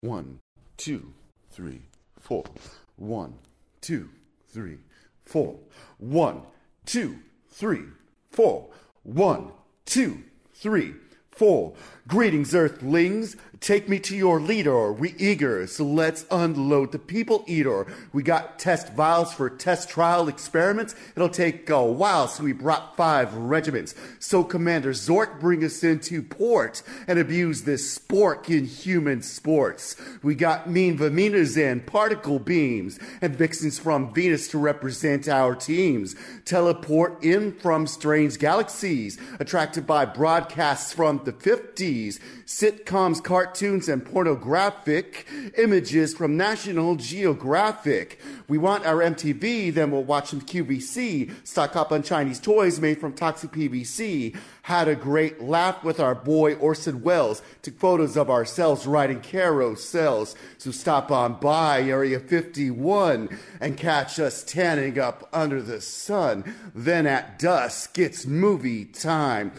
1, 2, 3, 4. 1, 2, 3, 4. 1, 2, 3, 4. 1, 2, 3, 4. Greetings, Earthlings. Take me to your leader. We eager, so let's unload the people eater. We got test vials for test trial experiments. It'll take a while, so we brought 5 regiments. So Commander Zork, bring us into port and abuse this spork in human sports. We got mean Vaminas and particle beams and vixens from Venus to represent our teams. Teleport in from strange galaxies, attracted by broadcasts from the 50s, sitcoms, cartoons, and pornographic images from National Geographic. We want our MTV, then we'll watch some QVC, stock up on Chinese toys made from toxic PVC. Had a great laugh with our boy Orson Welles, took photos of ourselves riding carousels. So stop on by Area 51 and catch us tanning up under the sun. Then at dusk, it's movie time.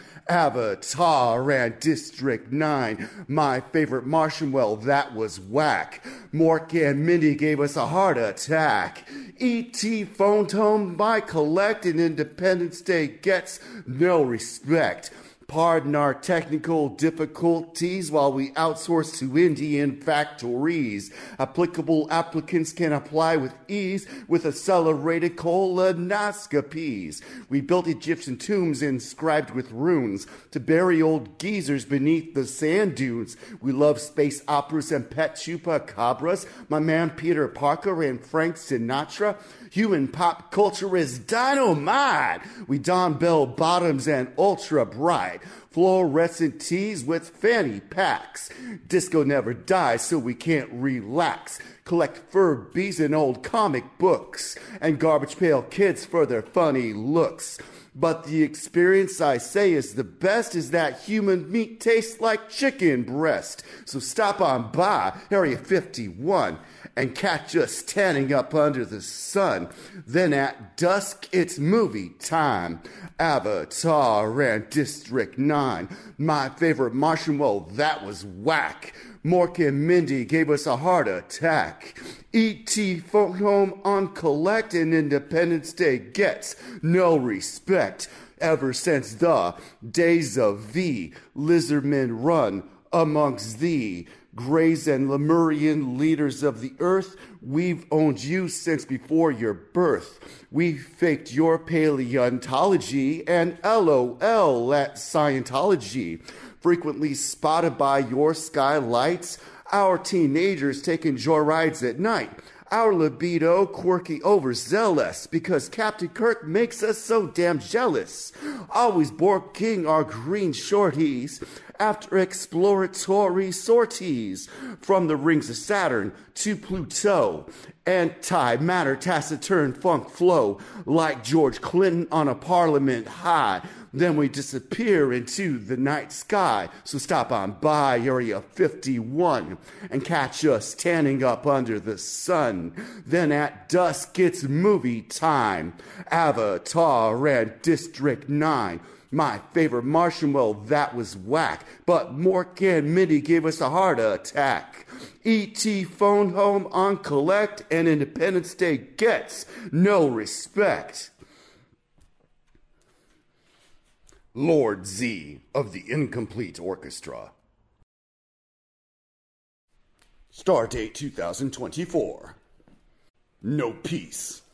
Avatar and District 9. My favorite Martian, well, that was whack. Mork and Mindy gave us a heart attack. E.T. phoned home by collect, and Independence Day gets no respect. Pardon our technical difficulties while we outsource to Indian factories. Applicable applicants can apply with ease with accelerated colonoscopies. We built Egyptian tombs inscribed with runes to bury old geezers beneath the sand dunes. We love space operas and pet chupacabras. My man Peter Parker and Frank Sinatra. Human pop culture is dynamite. We don bell bottoms and ultra bright. Fluorescent tees with fanny packs. Disco never dies, so we can't relax. Collect Furbies and old comic books. And garbage pail kids for their funny looks. But the experience I say is the best is that human meat tastes like chicken breast. So stop on by Area 51 and catch us standing up under the sun. Then at dusk, it's movie time. Avatar and District 9. My favorite Martian, well, that was whack. Mork and Mindy gave us a heart attack. E.T. phoned home on collect, and Independence Day gets no respect. Ever since the days of V, lizardmen run amongst thee. Greys and Lemurian leaders of the earth, we've owned you since before your birth. We faked your paleontology and LOL at Scientology. Frequently spotted by your skylights, our teenagers taking joyrides at night. Our libido quirky overzealous because Captain Kirk makes us so damn jealous. Always Borg King our green shorties after exploratory sorties from the rings of Saturn to Pluto. Antimatter taciturn funk flow like George Clinton on a parliament high. Then we disappear into the night sky. So stop on by Area 51 and catch us standing up under the sun. Then at dusk, it's movie time. Avatar and District 9. My favorite Martian, well, that was whack. But Mork and Mindy gave us a heart attack. E.T. phoned home on collect, and Independence Day gets no respect. Lord Z of the Incomplete Orchestra. Stardate 2024. No peace.